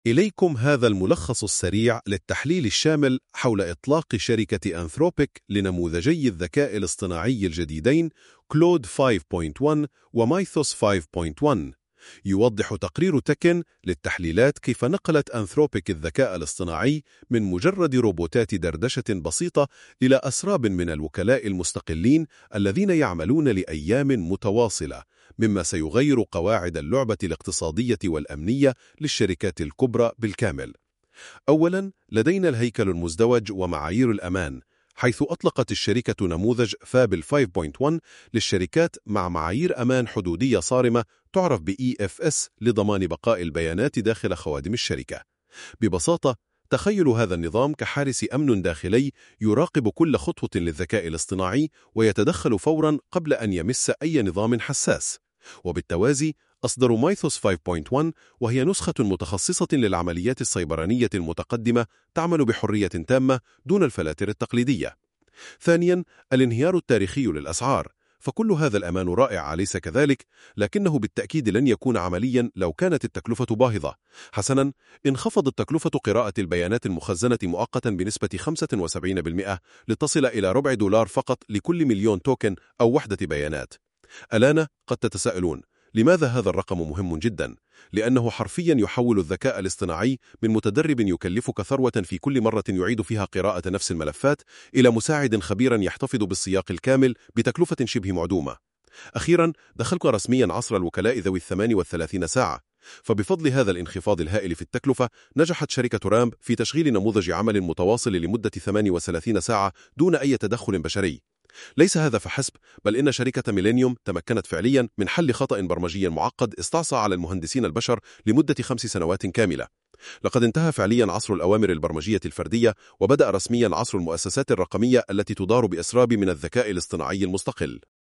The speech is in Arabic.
إليكم هذا الملخص السريع للتحليل الشامل حول إطلاق شركة أنثروبيك لنموذجي الذكاء الاصطناعي الجديدين كلود 5.1 ومايثوس 5.1. يوضح تقرير تكن للتحليلات كيف نقلت أنثروبيك الذكاء الاصطناعي من مجرد روبوتات دردشة بسيطة إلى أسراب من الوكلاء المستقلين الذين يعملون لأيام متواصلة، مما سيغير قواعد اللعبة الاقتصادية والأمنية للشركات الكبرى بالكامل. أولاً، لدينا الهيكل المزدوج ومعايير الأمان، حيث أطلقت الشركة نموذج فابل 5.1 للشركات مع معايير أمان حدودية صارمة تعرف ب EFS لضمان بقاء البيانات داخل خوادم الشركة. ببساطة، تخيلوا هذا النظام كحارس أمن داخلي يراقب كل خطوة للذكاء الاصطناعي ويتدخل فوراً قبل أن يمس أي نظام حساس. وبالتوازي، أصدروا مايثوس 5.1 وهي نسخة متخصصة للعمليات السيبرانية المتقدمة تعمل بحرية تامة دون الفلاتر التقليدية. ثانياً، الانهيار التاريخي للأسعار، فكل هذا الأمان رائع أليس كذلك؟ لكنه بالتأكيد لن يكون عملياً لو كانت التكلفة باهظة. حسناً، انخفضت تكلفة قراءة البيانات المخزنة مؤقتاً بنسبة 75% لتصل إلى $0.25 فقط لكل مليون توكن أو وحدة بيانات. الآن قد تتساءلون، لماذا هذا الرقم مهم جدا؟ لأنه حرفيا يحول الذكاء الاصطناعي من متدرب يكلفك ثروة في كل مرة يعيد فيها قراءة نفس الملفات إلى مساعد خبيرا يحتفظ بالسياق الكامل بتكلفة شبه معدومة. أخيرا، دخلنا رسميا عصر الوكلاء ذوي 38 ساعة، فبفضل هذا الانخفاض الهائل في التكلفة نجحت شركة رامب في تشغيل نموذج عمل متواصل لمدة 38 ساعة دون أي تدخل بشري. ليس هذا فحسب، بل إن شركة ميلينيوم تمكنت فعليا من حل خطأ برمجي معقد استعصى على المهندسين البشر لمدة 5 سنوات كاملة. لقد انتهى فعليا عصر الأوامر البرمجية الفردية، وبدأ رسميا عصر المؤسسات الرقمية التي تدار بأسراب من الذكاء الاصطناعي المستقل.